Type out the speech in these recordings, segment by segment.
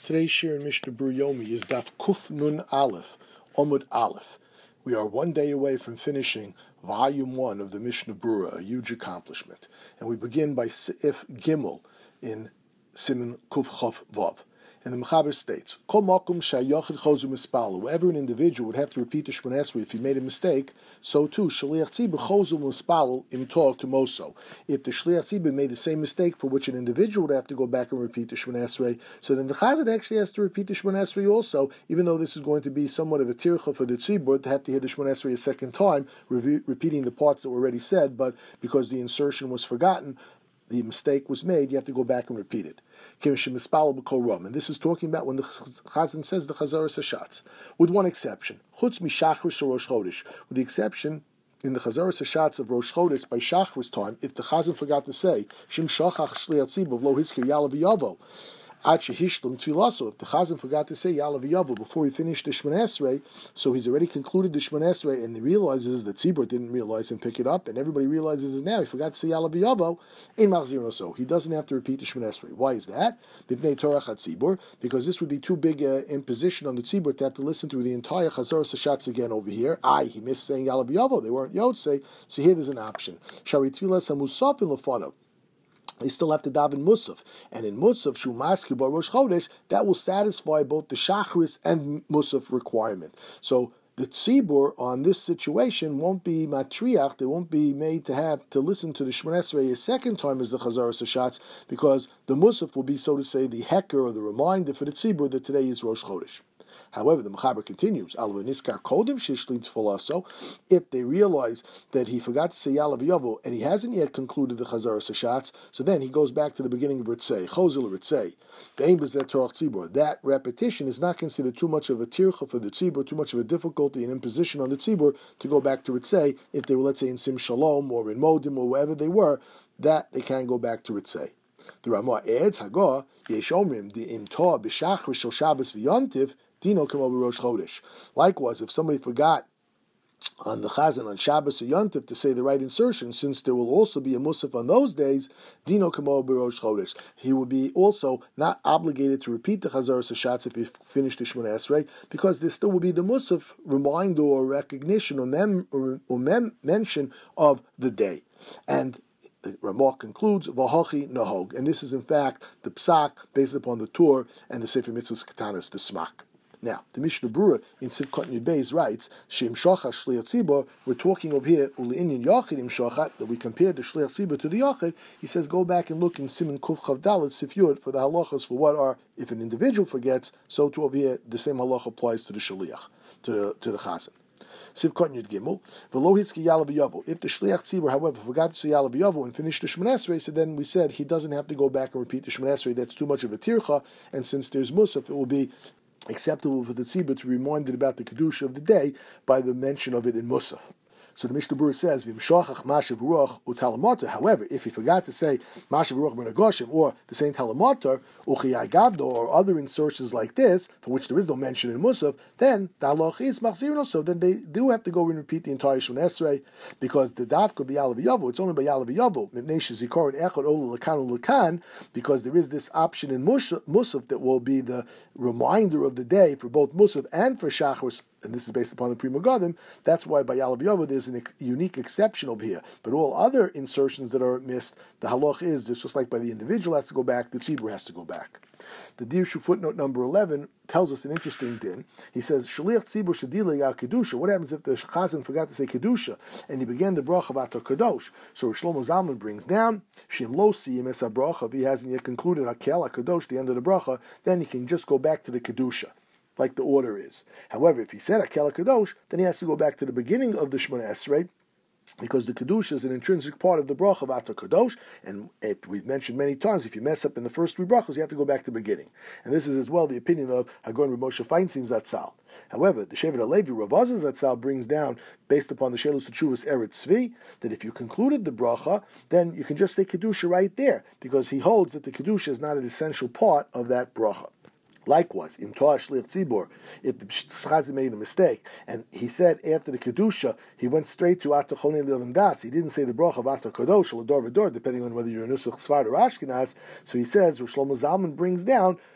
Today's shir in Mishnah Berurah Yomi is Daf Kuf Nun Aleph, Omud Aleph. We are one day away from finishing Volume 1 of the Mishnah Berurah, a huge accomplishment. And we begin by Seif Gimel in Siman Kuf Chof Vav. And the Mechaber states, Kol makom shayochid chozu mispalo. Wherever an individual would have to repeat the Shemona Esrei if he made a mistake, so too shaliach tzibur chozu mispalo im torah kemoso. If the shaliach tzibur made the same mistake for which an individual would have to go back and repeat the Shemona Esrei, so then the chazan actually has to repeat the Shemona Esrei also, even though this is going to be somewhat of a tircha for the tzibur to have to hear the Shemona Esrei a second time, repeating the parts that were already said, but because the insertion was forgotten, the mistake was made, you have to go back and repeat it. And this is talking about when the Chazan says the Chazaras Hashatz, with one exception. With the exception in the Chazaras Hashatz of Rosh Chodesh by Shachris time, if the Chazan forgot to say, Shim Shachach Shliach Tzibur Lo Hizkir Yalav Yavo, if the Chazan forgot to say Yalav Yavo before he finished the Shemona Esrei, so he's already concluded the Shemona Esrei, and he realizes that Tzibur didn't realize and pick it up, and everybody realizes now he forgot to say Yalav Yavo, Ein Machzir so he doesn't have to repeat the Shemona Esrei. Why is that? Because this would be too big an imposition on the Tzibur to have to listen to the entire Chazaras Hashatz again over here. He missed saying Yalav Yavo, they weren't Yotzei, so here there's an option. Shari Tfilas HaMusaf in Lefanov. They still have to daven Musaf. And in Musaf, Shu Maski Bar Rosh Chodesh, that will satisfy both the Shachris and Musaf requirement. So the Tzibur on this situation won't be matriach, they won't be made to have to listen to the Shemona Esrei a second time as the Chazaras Hashatz, because the Musaf will be, so to say, the hecker or the reminder for the Tzibur that today is Rosh Chodesh. However, the Mechaber continues, if they realize that he forgot to say Yalav Yavo and he hasn't yet concluded the Chazaras Hashatz, so then he goes back to the beginning of Ritzei, Chozil Ritzei. That repetition is not considered too much of a tircha for the tzibur, too much of a difficulty and imposition on the tzibur to go back to Ritzei. If they were, let's say, in Sim Shalom or in Modim or wherever they were, that they can go back to Ritzei. The Ramah adds, Hagah, Yesh Omrim, the Imtor, B'Shachar, Shel Shabbos V'Yontiv, Dino Kamo B'Rosh Chodesh. Likewise, if somebody forgot on the Chazan on Shabbos or Yontiv to say the right insertion, since there will also be a Musaf on those days, Dino Kamo B'Rosh Chodesh. He will be also not obligated to repeat the Chazaras Hashatz if he finished the Shemona Esrei, because there still will be the Musaf reminder or recognition or mention of the day. And the Ramah concludes, V'hachi Nahog. And this is in fact the Psak based upon the Tur and the Sefer Mitzvahs Ketanas, the Smak. Now, the Mishnah Berurah in Sivkot Yud Beis writes, Shem Shachach Shliach Tzibur, we're talking over here, Ule'inyin Yachid Im Shachat, that we compared the Shliach Tzibur to the Yachid. He says, go back and look in Siman Kuf Chav Dalet Sif Yud for the halachas for what are, if an individual forgets, so to over here, the same halacha applies to the Shaliach, to the Chazan. Sivkot Yud Gimel, V'lo Hitzki Yalav Yavo. If the Shliach Tzibur, however, forgot to say Yalav Yavo and finished the Shemona Esrei, so then we said he doesn't have to go back and repeat the Shemona Esrei. That's too much of a tircha, and since there's Musaf, it will be acceptable for the tzibur to be reminded about the kedusha of the day by the mention of it in Musaf. So the Mishnah Berurah says, "V'imshachach mashav ruach utalamotar." However, if he forgot to say mashav ruach ben agoshim or the same talamotar uchiyai gavdo or other insertions like this, for which there is no mention in Musaf, then the halach is machzir. So then they do have to go and repeat the entire Shemona Esrei, because the daf could be Yalav Yavo. It's only by Yalav Yavo. Because there is this option in Musaf that will be the reminder of the day for both Musaf and for Shachris. And this is based upon the Pri Megadim. That's why by Yalav Yavo there's a unique exception over here. But all other insertions that are missed, the halach is just like by the individual has to go back, the tzibur has to go back. The Dirshu footnote number 11 tells us an interesting din. He says, Shaliach tzibur shadilei al kedusha. What happens if the chazan forgot to say kedusha and he began the bracha of Atar Kadosh? So Shlomo Zalman brings down, Shem lo siyim es bracha. If he hasn't yet concluded Hakel HaKadosh, the end of the bracha, then he can just go back to the kedusha, like the order is. However, if he said Hakel HaKadosh, then he has to go back to the beginning of the Shemona Esrei, because the Kedusha is an intrinsic part of the bracha of Atar Kadosh, and if we've mentioned many times, if you mess up in the first three brachas, you have to go back to the beginning. And this is as well the opinion of Hagon Rav Moshe Feinstein Zatzal. However, the Shevet HaLevi Rav Azan Zatzal brings down, based upon the Shelus Teshuvas Eretz Tzvi, that if you concluded the bracha, then you can just say Kedusha right there, because he holds that the Kedusha is not an essential part of that bracha. Likewise, im Torah Shliach Tzibur, if the Chazan made a mistake, and he said after the Kedusha, he went straight to Atar Chonei L'Olam Das, he didn't say the bracha of Atar Kadosh, or L'Dor V'Dor, depending on whether you're a Nusach Sfard or Ashkenaz, so he says, Rosh Shlomo Zalman brings down,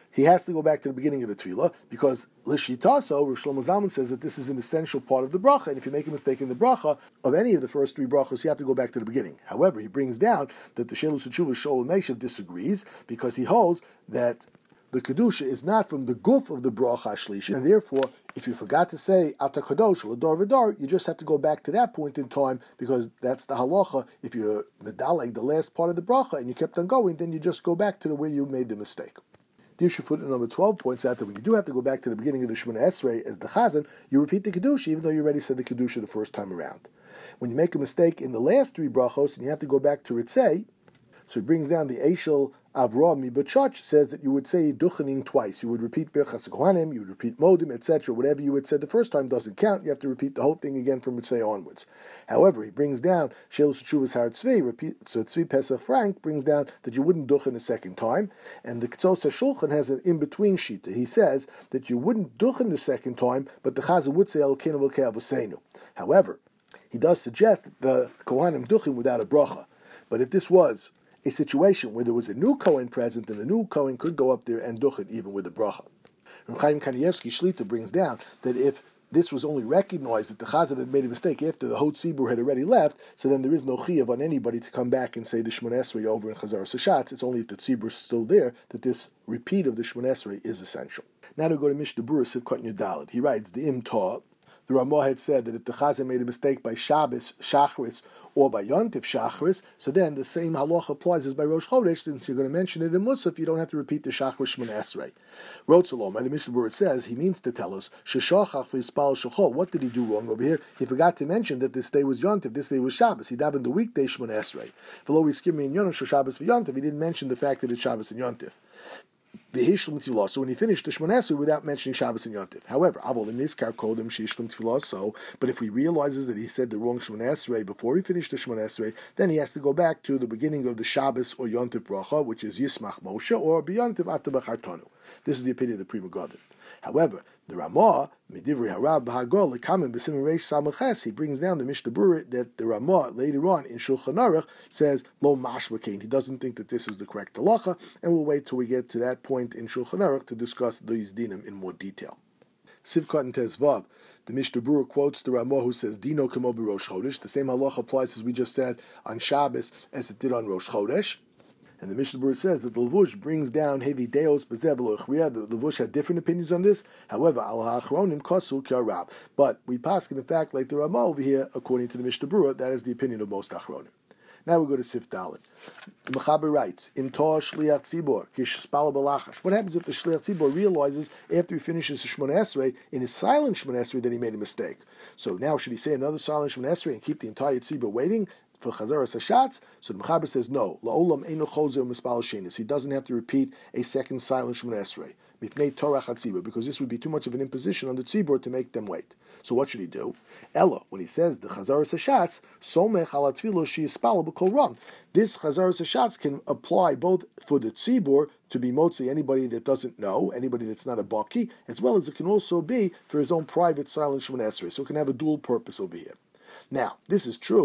he has to go back to the beginning of the tefillah, because Lishitaso, Rav Shlomo Zalman says that this is an essential part of the bracha, and if you make a mistake in the bracha of any of the first three brachos, you have to go back to the beginning. However, he brings down that the Shelus Tshuva Shaul Meshav disagrees, because he holds that the Kedusha is not from the guf of the bracha shlishi, and therefore, if you forgot to say Ata Kadosh L'Dor V'Dor, you just have to go back to that point in time, because that's the halacha. If you're medaleg the last part of the bracha and you kept on going, then you just go back to the where you made the mistake. The issue footnote number 12 points out that when you do have to go back to the beginning of the Shemona Esrei as the Chazan, you repeat the Kedusha, even though you already said the Kedusha the first time around. When you make a mistake in the last three brachos and you have to go back to Ritzei, so it brings down the Eishel Avraham Mibachach, says that you would say Duchening twice. You would repeat Birchas Kohanim, you would repeat Modim, etc. Whatever you had said the first time doesn't count. You have to repeat the whole thing again from Ritzei onwards. However, he brings down Shelus Tshuvas Har Tzvi, so Tzvi Pesach Frank brings down that you wouldn't Duchen a second time, and the Ketzos HaShulchan has an in-between shita. He says that you wouldn't Duchen the second time, but the Chazan would say Elokeinu V'Kei Avosenu. However, he does suggest that the Kohanim Duchen without a bracha. But if this was a situation where there was a new Kohen present, and the new Kohen could go up there and duchen even with a bracha. And Chaim Kanievsky Shlita brings down that if this was only recognized that the Chazan had made a mistake after the Hot Tzibur had already left, so then there is no chiyuv on anybody to come back and say the Shemona Esrei over in Chazar Sashatz. It's only if the Tzibur is still there that this repeat of the Shemona Esrei is essential. Now to go to Mishnah Berurah Sivkot Yudalid. He writes, the Im Tah, the Ramah had said that if the Chazan made a mistake by Shabbos Shachris or by Yontif Shachris, so then the same halacha applies as by Rosh Chodesh, since you're going to mention it in Musaf, you don't have to repeat the Shachris Shemona Esrei. Rotzalom, and the Mishnah Berurah says, he means to tell us, Sheshachach v'yispal shachol. What did he do wrong over here? He forgot to mention that this day was Yontif, this day was Shabbos. He davened the weekday Shemona Esrei. V'lo yiskir in Yonah Shabbos v'Yontif. He didn't mention the fact that it's Shabbos and Yontif. So when he finished the Shemona Esrei without mentioning Shabbos and Yontif. However, but if he realizes that he said the wrong Shemona Esrei before he finished the Shemona Esrei, then he has to go back to the beginning of the Shabbos or Yontif bracha, which is Yismach Moshe, or B'Yontif Atabach Hartonu. This is the opinion of the Pri Megadim. However, the Ramah, Medivri Harab B'Hagol, Lekamen B'Simen Reish Samaches, he brings down the Mishnah Berurah that the Ramah later on in Shulchan Aruch says Lo Mashmakein. He doesn't think that this is the correct halacha, and we'll wait till we get to that point in Shulchan Aruch to discuss these dinim in more detail. Sivkot and Tezvav, the Mishnah Berurah quotes the Ramah who says Dino Kamo B'Rosh Chodesh. The same halacha applies as we just said on Shabbos as it did on Rosh Chodesh. And the Mishnah Berurah says that the Levush brings down Hevi Deos B'Zev L'Chriya. The Levush had different opinions on this. However, Al Ha'achronim Kosu K'Arab. But we pass in fact like the Ramah over here, according to the Mishnah Berurah, that is the opinion of most Achronim. Now we go to Sif Dalet. The Mechaber writes, Im Toh Shliach Tzibor Kish Spala Balachash. What happens if the Shliach Tzibor realizes after he finishes the Shemona Esrei in his silent Shemona Esrei that he made a mistake? So now should he say another silent Shemona Esrei and keep the entire Tzibor waiting for Chazar Sashatz? So the Mechaber says no. La'olam Eino Chozer Mispal Shenis. He doesn't have to repeat a second silent Shemona Esrei. Mipnei Torah HaTzibor, because this would be too much of an imposition on the Tzibor to make them wait. So what should he do? Ella, when he says the Chazar Sashatz, Somech ala Tfilo Shi Yispal B'Kol Ram. This Chazar Sashatz can apply both for the Tzibor to be motzi anybody that doesn't know, anybody that's not a baki, as well as it can also be for his own private silent Shemona Esrei. So it can have a dual purpose over here. Now, this is true.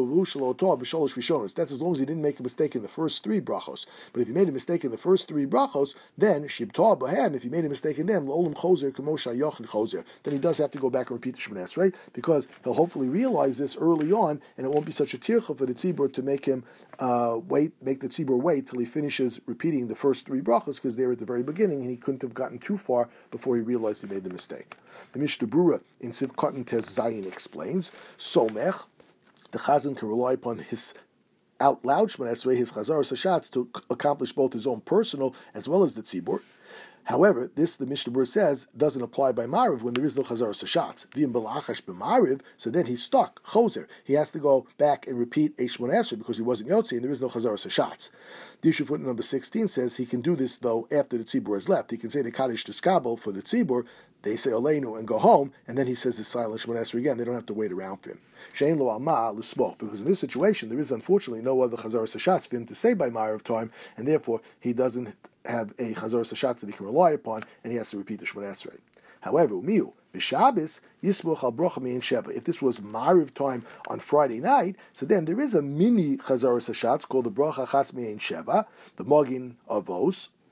That's as long as he didn't make a mistake in the first three brachos. But if he made a mistake in the first three brachos, then shibtah b'hem. If he made a mistake in them, l'olam chozer k'mosha yochid chozer. Then he does have to go back and repeat the Shemona Esrei, because he'll hopefully realize this early on, and it won't be such a tircha for the tzibur to make him make the tzibur wait till he finishes repeating the first three brachos, because they're at the very beginning, and he couldn't have gotten too far before he realized he made the mistake. The Mishnah Berurah in Sivkot and Tez Zayin explains, Somech, the Chazan can rely upon his out loud Shemona Esrei, his Chazar Sashatz, to accomplish both his own personal as well as the tzibur. However, this, the Mishnah Berurah says, doesn't apply by Mariv when there is no Chazar Sashatz. V'im b'lachash b'Mariv, so then he's stuck, Chozer. He has to go back and repeat a Shemona Esrei because he wasn't Yotzi and there is no Chazar Sashatz. The issue footnote number 16 says he can do this, though, after the tzibur has left. He can say the Kaddish Tiskabel for the tzibur, they say Aleinu and go home, and then he says his silent Shemona Esrei again. They don't have to wait around for him. Shein lo alma l'smoch, because in this situation there is unfortunately no other Chazar Sashatz for him to say by Ma'ariv time, and therefore he doesn't have a Chazar Sashatz that he can rely upon, and he has to repeat the Shemona Esrei. However, umiu b'Shabbos yismoch al brocha me'in sheva. If this was Ma'ariv time on Friday night, so then there is a mini Chazar Sashatz called the brocha chas me'in sheva, the Magin Avos.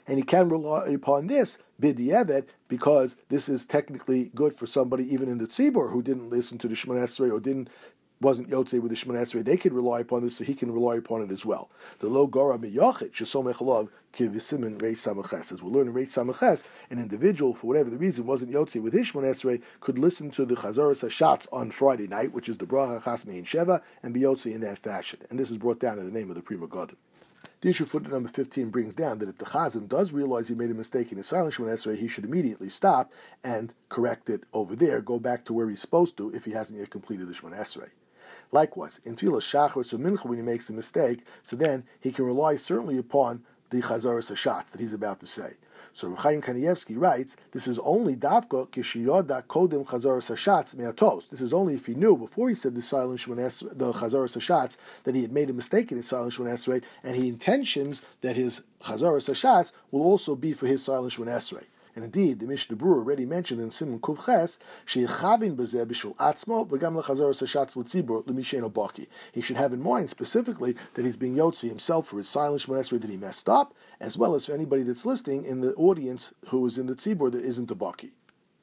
And he can rely upon this, b'di'evet, because this is technically good for somebody even in the tzibur who didn't listen to the Shemona Esrei or wasn't Yotzei with the Shemona Esrei. They could rely upon this, so he can rely upon it as well. The lo gora miyochit shesomech alav kivisimin reish samaches. As we learn in reish samaches, an individual, for whatever the reason, wasn't Yotzei with his Shemona Esrei, could listen to the Chazaras Hashatz on Friday night, which is the bracha chas mein sheva, and be Yotzei in that fashion. And this is brought down in the name of the Pri Megadim. The issue footnote number 15 brings down that if the Chazan does realize he made a mistake in his silent Shemona Esrei, he should immediately stop and correct it over there, go back to where he's supposed to if he hasn't yet completed the Shemona Esrei. Likewise, in Tfilah Shachar or Mincha, when he makes a mistake, so then he can rely certainly upon the Chazaras Hashatz that he's about to say. So Reb Chaim Kanievsky writes, this is only Davka Kishiyoda Kodim Chazaras Hashatz Me'atos. This is only if he knew before he said the silent Shemona Esrei, the Chazaras Hashatz, that he had made a mistake in his silent Shemona Esrei, and he intentions that his Chazaras Hashatz will also be for his silent Shemona Esrei. And indeed, the Mishnah Berurah already mentioned in Siman Kuf Ches, she'ichavin b'zeh b'shul atzmo v'gam lechazaras hashatz l'tzibur l'mishein baki. He should have in mind specifically that he's being yotzi himself for his silent Shemona Esrei that he messed up, as well as for anybody that's listening in the audience who is in the tzibur that isn't a baki.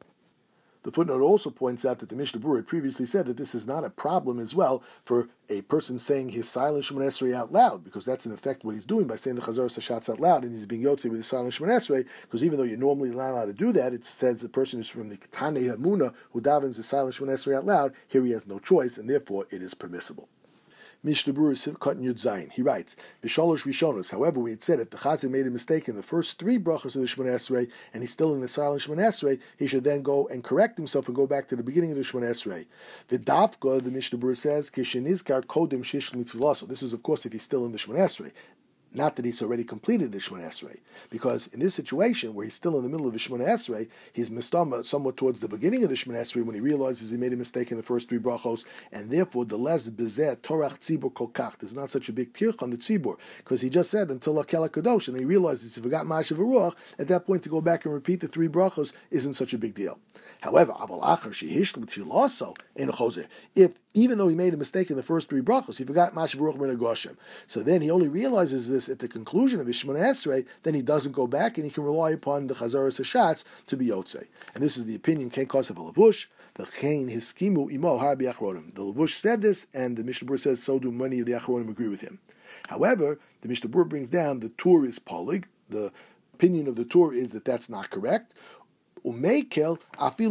The footnote also points out that the Mishnah Berurah had previously said that this is not a problem as well for a person saying his silent Shemona Esrei out loud, because that's in effect what he's doing by saying the Chazaras Hashatz out loud, and he's being yotzi with his silent Shemona Esrei, because even though you're normally not allowed to do that, it says the person is from the Tanei Hamuna who davens the silent Shemona Esrei out loud, here he has no choice, and therefore it is permissible. Mishnah Berurah Sivkot Yud Zayin. He writes, B'shalosh Rishonos. However, we had said that the Chazan made a mistake in the first three brachas of the Shemona Esrei, and he's still in the silent Shemona Esrei. He should then go and correct himself and go back to the beginning of the Shemona Esrei. V'davka, the Mishnah Berurah says, Kishenizkar Kodim Shishel Mitfilaso. This is, of course, if he's still in the Shemona Esrei. Not that he's already completed the Shemona Esrei, because in this situation where he's still in the middle of the Shemona Esrei, he's mistama somewhat towards the beginning of the Shemona Esrei when he realizes he made a mistake in the first three brachos, and therefore the les bezeh torach tzibur kolkach. There's not such a big tirch on the tzibur, because he just said until Akel HaKadosh, and he realizes if he forgot Mashav Ruach, at that point to go back and repeat the three brachos isn't such a big deal. However, aval achar shehishlu tfilaso ein chozer. If even though he made a mistake in the first three brachos, he forgot Mashav Ruach min Hashem. So then he only realizes this at the conclusion of his Shemona Esrei, then he doesn't go back and he can rely upon the Chazaras Hashatz to be Yotzei. And this is the opinion Ken Kosev Lavush, the Chen Hiskimu Imo Har B'Achronim. The Lavush said this, and the Mishnah Berurah says so do many of the Achronim agree with him. However, the Mishnah Berurah brings down the Tur is Polig. The opinion of the Tur is that that's not correct. He says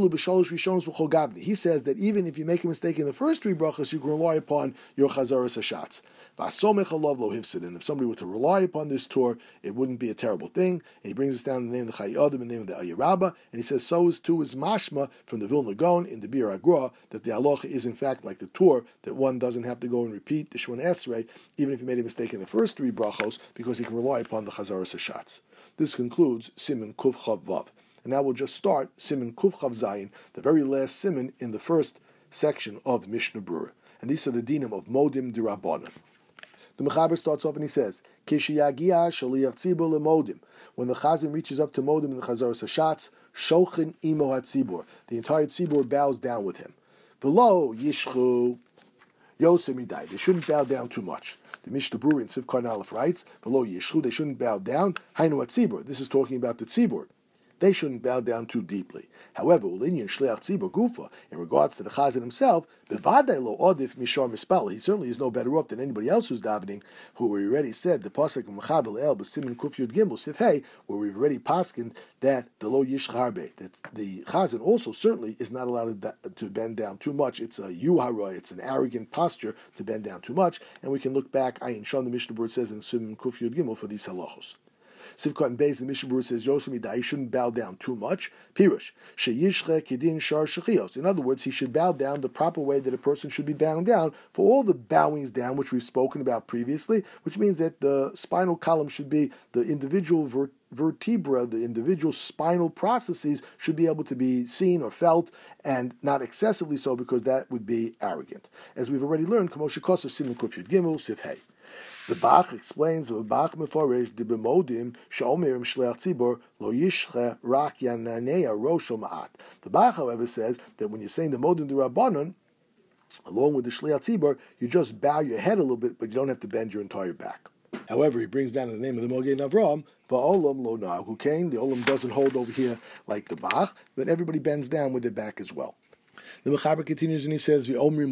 that even if you make a mistake in the first three brachas, you can rely upon your Chazaras Hashatz. And if somebody were to rely upon this Torah, it wouldn't be a terrible thing. And he brings us down the name of the Chayyim, the name of the Ayarabba, and he says so is too is mashma from the Vilna Gaon in the Bir Agra, that the halacha is in fact like the Torah, that one doesn't have to go and repeat the Shemona Esrei, even if he made a mistake in the first three brachos, because he can rely upon the Chazaras Hashatz. This concludes Siman Kuf Chav Vav. And now we'll just start Siman Kuf Chav Zayin, the very last siman in the first section of Mishnah Berurah. And these are the dinim of Modim D'Rabbanan. The Mechaber starts off and he says, Kishiyagia Shaliach Tzibur LeModim. When the Chazan reaches up to Modim in the Chazaras Hashatz, Shochin Imo HaTzibur. The entire Tzibur bows down with him. V'lo Yishchu Yosemidai. They shouldn't bow down too much. The Mishnah Berurah in Sivkot Aleph writes, V'lo Yishchu. They shouldn't bow down. Hainu HaTzibur. This is talking about the Tzibur. They shouldn't bow down too deeply. However, in regards to the Chazan himself, he certainly is no better off than anybody else who's davening, who we already said, the Pasuk Mechaber El B'Simin Kuf Yud Gimel Sif Hey, where we've already paskened that the Lo Yish Harbe, that the Chazan also certainly is not allowed to bend down too much. It's a yuhara, it's an arrogant posture to bend down too much, and we can look back, Ayin Shon, the Mishnah Berurah says in Simin Kuf Yud Gimel for these halachos. Sivkot and Beis, the Mishnah Berurah says, Yosemidai shouldn't bow down too much. Pirush, Sheyishche Kedin Shar Shechios. In other words, he should bow down the proper way that a person should be bowing down for all the bowings down, which we've spoken about previously, which means that the spinal column should be the individual vertebra, the individual spinal processes should be able to be seen or felt, and not excessively so, because that would be arrogant. As we've already learned, Kamosha Kosa Siman Kuf Yud Gimel Sif Hey. The Bach explains the Bach Meforesh the Bemodim Shomerim Shleach Tzibur Lo Yishche Rak Yananea Rosho Ma'at. The Bach, however, says that when you're saying the Modim D'Rabbanan, along with the Shleach Tzibur, you just bow your head a little bit, but you don't have to bend your entire back. However, he brings down in the name of the Mogen Avram, Va'olam lo na'agu kain. The olam doesn't hold over here like the Bach, but everybody bends down with their back as well. The Mechaber continues and he says, We say the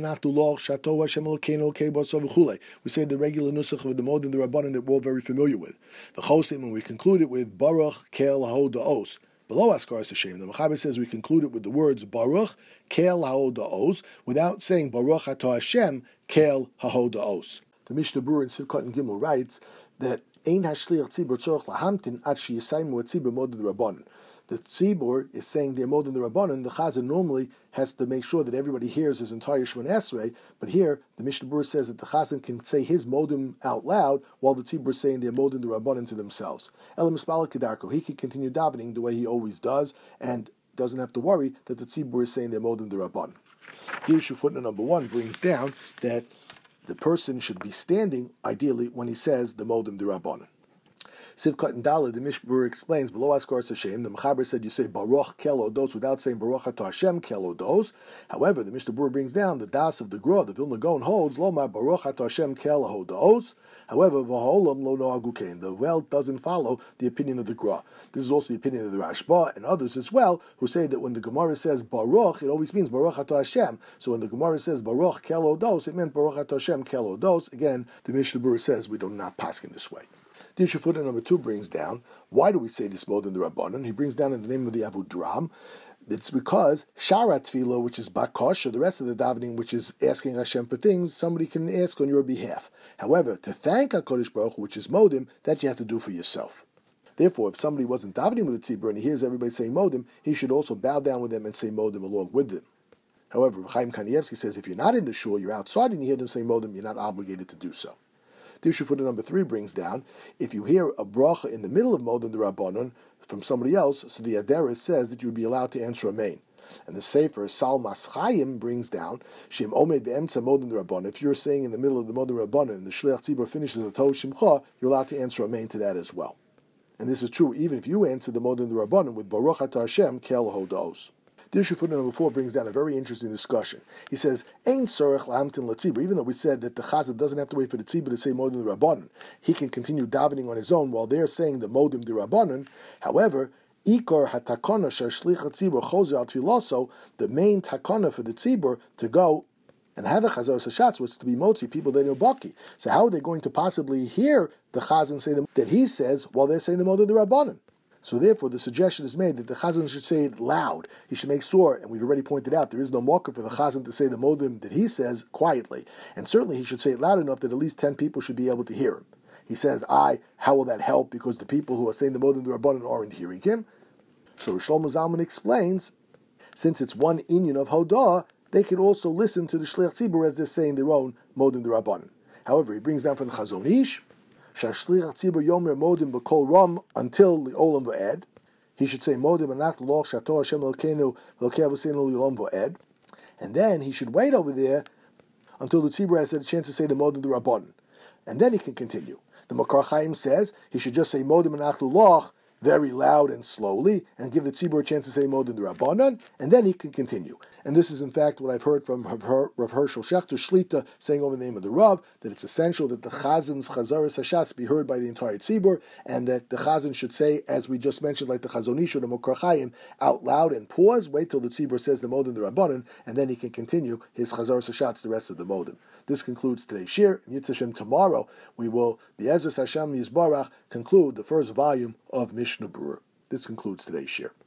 regular nusach of the Modim, the Rabbanan that we're all very familiar with. The Chosim, when we conclude it with Baruch Kel Ha'od Da'os. Below Askaras Hashem, the Mechaber says we conclude it with the words Baruch Kel Ha'od Da'os without saying Baruch Atah Hashem Kel Ha'od Da'os. The Mishnah Berurah in Sivkot and Gimel writes that Ein hashliach tzibur tzorach lahamtin ad sheyisaymu tzibur modim the Rabbanan. The tzibur is saying their modim the Rabbanan. The Chazan normally has to make sure that everybody hears his entire Shemon Esrei, but here the Mishnah Berurah says that the Chazan can say his modim out loud while the tzibur is saying their modim the Rabbanan to themselves. Elam Mispala Kedarko, he can continue davening the way he always does and doesn't have to worry that the tzibur is saying their modim the Rabbanan. Dirshu footnote number 1 brings down that the person should be standing, ideally, when he says the Modim D'Rabbanan. Sivkot and Dalet, the Mishnah Berurah explains, below Askaras Hashem, the Mechaber said you say Baruch Kel Odos without saying Baruch Atah Hashem Kel Odos. However, the Mishnah Berurah brings down the Das of the Gra, the Vilna Gaon holds, Loma Baruch Atah Hashem Kel Odos. However, V'ha'olam lo no'agu kain. The well doesn't follow the opinion of the Gra. This is also the opinion of the Rashba and others as well, who say that when the Gemara says Baruch, it always means Baruch Atah Hashem. So when the Gemara says Baruch Kel Odos, it meant Baruch Atah Hashem Kel Odos. Again, the Mishnah Berurah says we do not paskin this way. The issue footnote number 2 brings down, why do we say this Modim the Rabbanan? He brings down in the name of the Avudraham. It's because Sharat Tefillah, which is Bakosh, or the rest of the davening, which is asking Hashem for things, somebody can ask on your behalf. However, to thank HaKadosh Baruch Hu, which is Modim, that you have to do for yourself. Therefore, if somebody wasn't davening with the tzibur and he hears everybody saying Modim, he should also bow down with them and say Modim along with them. However, Chaim Kanievsky says if you're not in the shul, you're outside and you hear them saying Modim, you're not obligated to do so. The issue for the number 3 brings down, if you hear a bracha in the middle of Modim the Rabbanon from somebody else, so the Adera says that you would be allowed to answer Amen. And the Sefer Salmas Chaim brings down, Shem Omed Be'emtza Modim the Rabbanon. If you're saying in the middle of the Modim Rabbanon and the Shliach Tzibur finishes the Tohu Shimcha, you're allowed to answer Amen to that as well. And this is true even if you answer the Modim the Rabbanon with Baruch Atah Hashem Kel Hodos. The issue footnote number 4 brings down a very interesting discussion. He says, Ein Sorech Lahamtin Latzibur. Even though we said that the Chazan doesn't have to wait for the Tzibur to say Modim the Rabbanon, he can continue davening on his own while they're saying the Modim the Rabbanon. However, Ikar hatakana shashlich hatzibur chozer al tfilaso, the main takana for the tzibur to go and have a chazaras hashatz was to be motzi, people that know baki. So how are they going to possibly hear the chazan say that he says while they're saying the Modim the Rabbanon? So therefore, the suggestion is made that the chazan should say it loud. He should make sure, and we've already pointed out, there is no marker for the chazan to say the Modim that he says quietly. And certainly he should say it loud enough that at least 10 people should be able to hear him. He says, how will that help? Because the people who are saying the Modim the Rabbanan aren't hearing him. So Shlomo Zalman explains, since it's one inyan of Hodah, they could also listen to the Shliach Tzibur as they're saying their own Modim the Rabbanan. However, he brings down from the Chazon Ish, Shashliach Tzibur Yomer Modim B'Kol Ram until the Olam V'ed. He should say Modim Anach Loch Shato Hashem Elkeinu Elkei Avosenu L'Olam V'ed. And then he should wait over there until the Tzibur has had a chance to say the Modim the Rabbanan. And then he can continue. The Makar Chaim says he should just say Modim Anach Loch very loud and slowly, and give the tzibur a chance to say Modim the Rabbanan, and then he can continue. And this is in fact what I've heard from Rav Hershel Schachter Shlita saying over the name of the Rav, that it's essential that the Chazan's Chazaras Hashatz be heard by the entire tzibur, and that the Chazan should say, as we just mentioned, like the Chazon Ish or the Mokar Chaim, out loud and pause, wait till the tzibur says the Modim the Rabbanan, and then he can continue his Chazaras Hashatz, the rest of the Modim. This concludes today's shir. In Yitzhak Hashem, tomorrow we will, Be'ezras Hashem Yisbarach, conclude the first volume of Mishnah Berurah. This concludes today's shir.